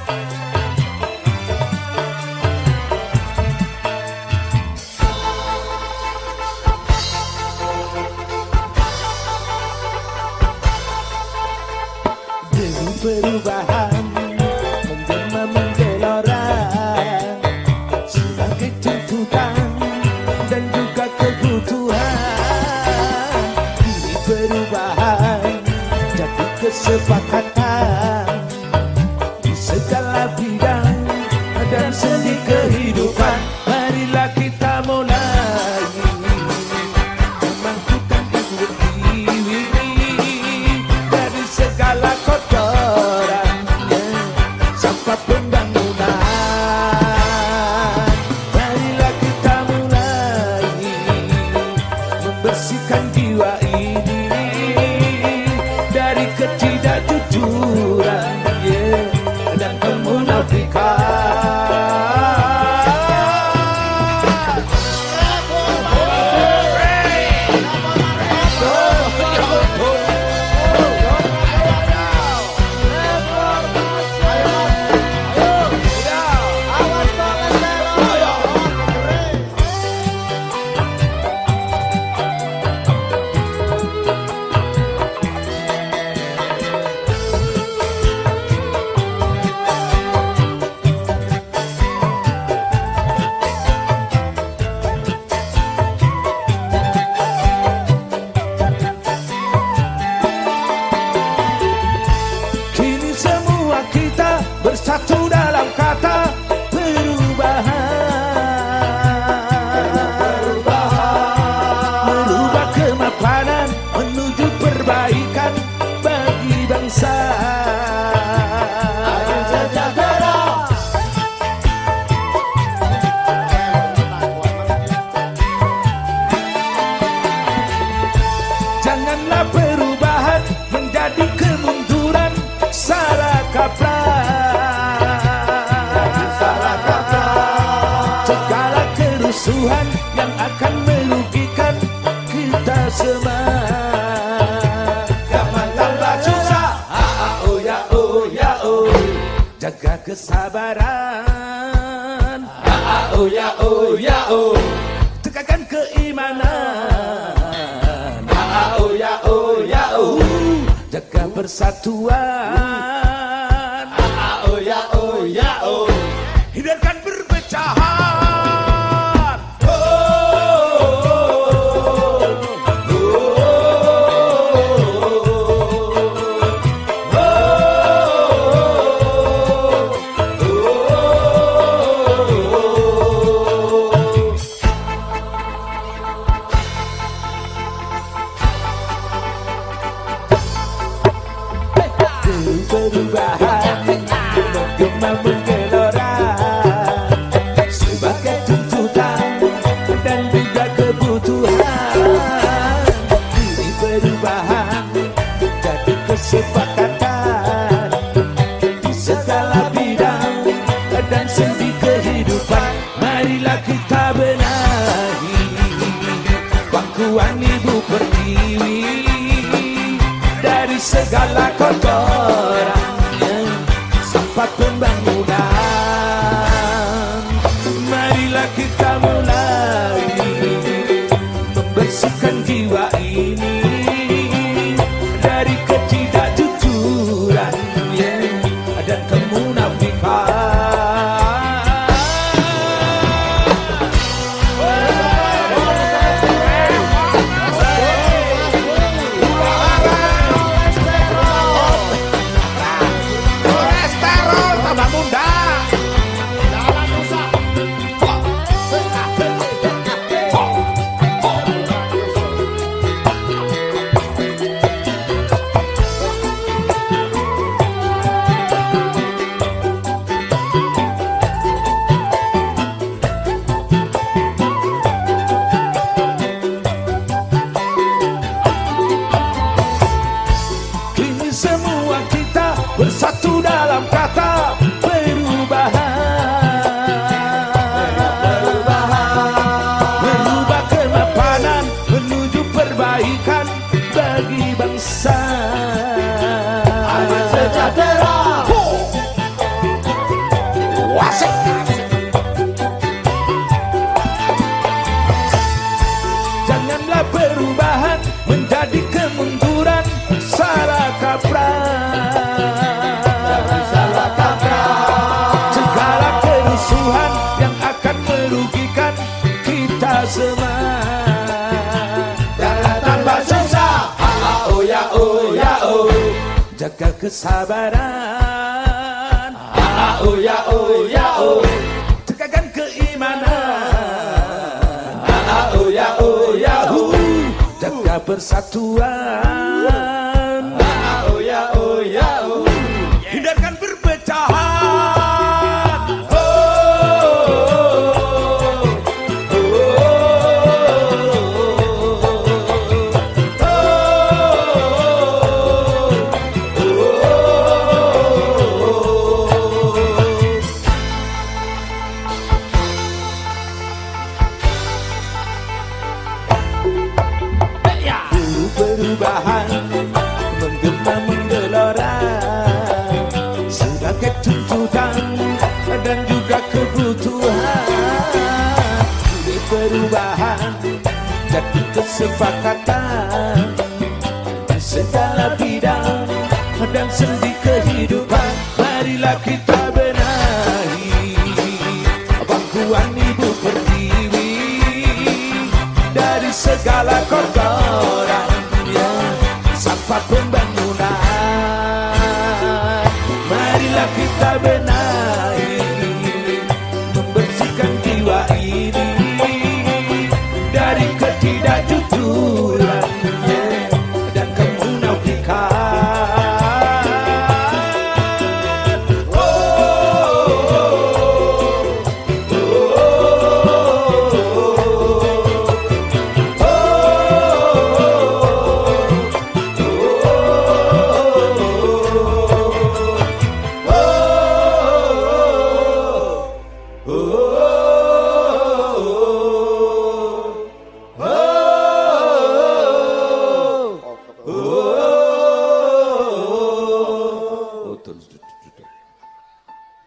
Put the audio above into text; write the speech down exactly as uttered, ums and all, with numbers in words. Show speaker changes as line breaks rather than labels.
Perubahan menjelma menggelora sebagai tuntutan dan juga kebutuhan. Ini perubahan jadi kesepakatan di segala bidang dan sendi kehidupan. Marilah kita mulai memangkukan diri dari segala kotoran sampah pembangunan. Marilah kita mulai membersihkan jiwa ini dari ketidakjujuran yeah, dan kemunafikan. Bersatu dalam kata perubahan, merubah kemapanan menuju perbaikan bagi bangsa. Janganlah perubahan menjadi kemunduran, salah kaprah. Kerusuhan yang akan merugikan kita semua. Jangan tambah susah, ah, oh ya oh ya oh. Jaga kesabaran, ah, oh ya oh ya oh. Tegakkan keimanan, ah, oh ya oh ya oh. Jaga persatuan, ah, oh ya oh ya oh. Hindarkan perpecahan. Perubahan menggema menggelora sebagai tuntutan dan juga kebutuhan. Ini perubahan jadi kesepakatan di segala bidang dan sendi kehidupan. Marilah kita benahi pangkuan ibu pertiwi dari segala kotoran sampah pembangunan. Marilah kita mulai membersihkan jiwa ini dari ketidakjujuran yeah, dan kemunafikan. Bersatu dalam kata perubahan, merubah kemapanan menuju perbaikan bagi bangsa. Aman sejahtera. kesabaran. Ah, oh ya oh ya oh, tegakkan keimanan. Ah, oh ya oh ya oh, jaga persatuan. Ah, oh ya oh ya oh, hindarkan perpecahan. Oh, perubahan menggema menggelora sebagai tuntutan dan juga kebutuhan. Ini perubahan jadi kesepakatan di segala bidang dan sendi kehidupan. Marilah kita benahi bangkuan ibu pertiwi dari segala kotoran sampah pembangunan. Marilah kita benar